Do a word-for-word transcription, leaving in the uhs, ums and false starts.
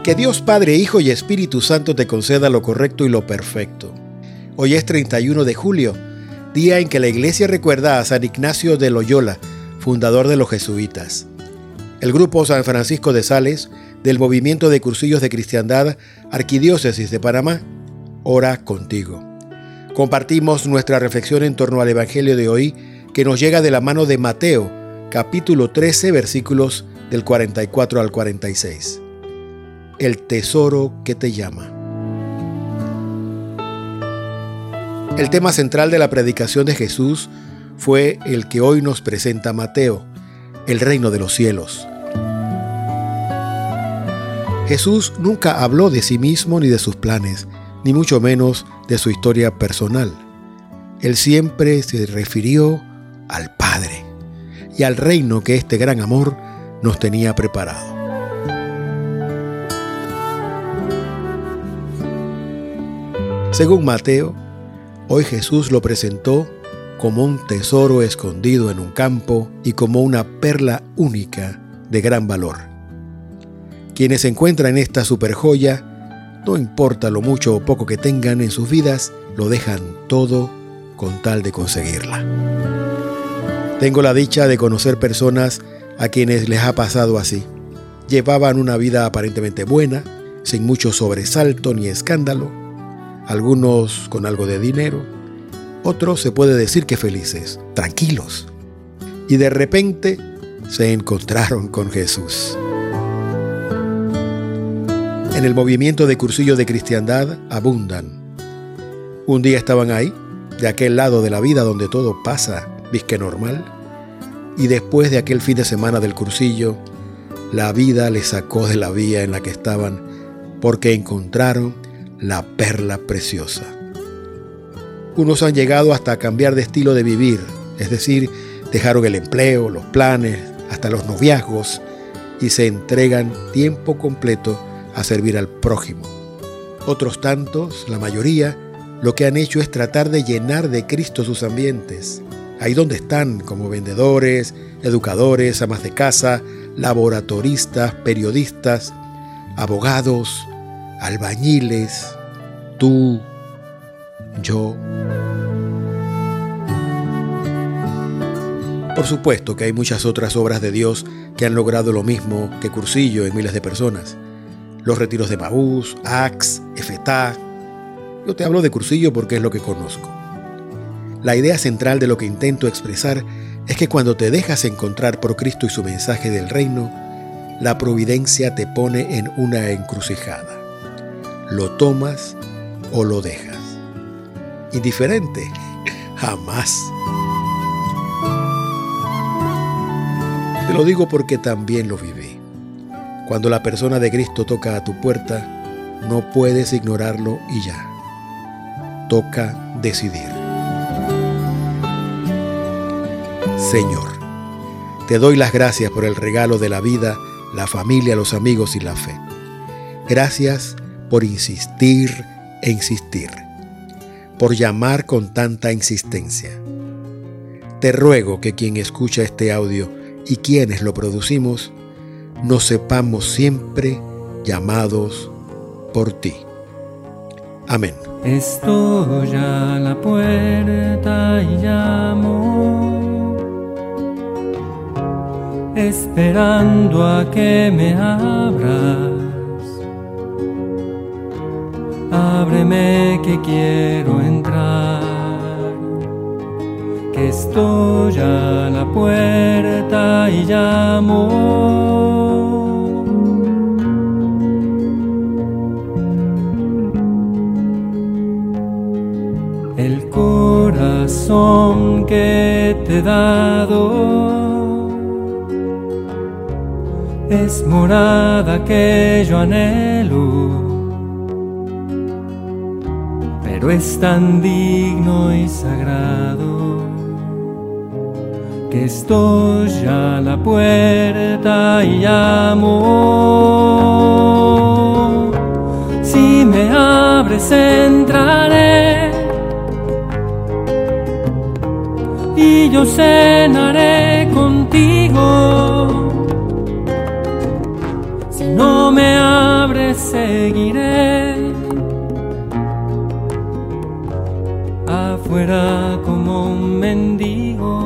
Que Dios Padre, Hijo y Espíritu Santo te conceda lo correcto y lo perfecto. Hoy es treinta y uno de julio, día en que la Iglesia recuerda a San Ignacio de Loyola, fundador de los jesuitas. El grupo San Francisco de Sales, del Movimiento de Cursillos de Cristiandad, Arquidiócesis de Panamá, ora contigo. Compartimos nuestra reflexión en torno al Evangelio de hoy, que nos llega de la mano de Mateo, capítulo trece, versículos del cuarenta y cuatro al cuarenta y seis. El tesoro que te llama. El tema central de la predicación de Jesús fue el que hoy nos presenta Mateo, el reino de los cielos. Jesús nunca habló de sí mismo ni de sus planes, ni mucho menos de su historia personal. Él siempre se refirió al Padre y al reino que este gran amor nos tenía preparado. Según Mateo, hoy Jesús lo presentó como un tesoro escondido en un campo y como una perla única de gran valor. Quienes encuentran esta superjoya, no importa lo mucho o poco que tengan en sus vidas, lo dejan todo con tal de conseguirla. Tengo la dicha de conocer personas a quienes les ha pasado así. Llevaban una vida aparentemente buena, sin mucho sobresalto ni escándalo, algunos con algo de dinero, otros se puede decir que felices, tranquilos. Y de repente se encontraron con Jesús. En el movimiento de Cursillo de Cristiandad abundan. Un día estaban ahí, de aquel lado de la vida donde todo pasa, disque normal, y después de aquel fin de semana del cursillo, la vida les sacó de la vía en la que estaban porque encontraron la perla preciosa. Unos han llegado hasta cambiar de estilo de vivir, es decir, dejaron el empleo, los planes, hasta los noviazgos y se entregan tiempo completo a servir al prójimo. Otros tantos, la mayoría, lo que han hecho es tratar de llenar de Cristo sus ambientes, ahí donde están, como vendedores, educadores, amas de casa, laboratoristas, periodistas, abogados, albañiles, tú, yo. Por supuesto que hay muchas otras obras de Dios que han logrado lo mismo que Cursillo en miles de personas. Los retiros de Maús, Ax, Efetá. Yo te hablo de Cursillo porque es lo que conozco. La idea central de lo que intento expresar es que cuando te dejas encontrar por Cristo y su mensaje del reino, la providencia te pone en una encrucijada. ¿Lo tomas o lo dejas? Indiferente, jamás. Te lo digo porque también lo viví. Cuando la persona de Cristo toca a tu puerta, no puedes ignorarlo y ya. Toca decidir. Señor, te doy las gracias por el regalo de la vida, la familia, los amigos y la fe. Gracias por insistir e insistir, por llamar con tanta insistencia. Te ruego que quien escucha este audio y quienes lo producimos, nos sepamos siempre llamados por ti. Amén. Estoy a la puerta y llamo, esperando a que me abras. Ábreme que quiero entrar, que estoy a la puerta y llamo. El corazón que te he dado es morada que yo anhelo, pero es tan digno y sagrado que estoy a la puerta y llamo. Si me abres entraré y yo cenaré contigo. Si no me abres seguiré. Afuera como un mendigo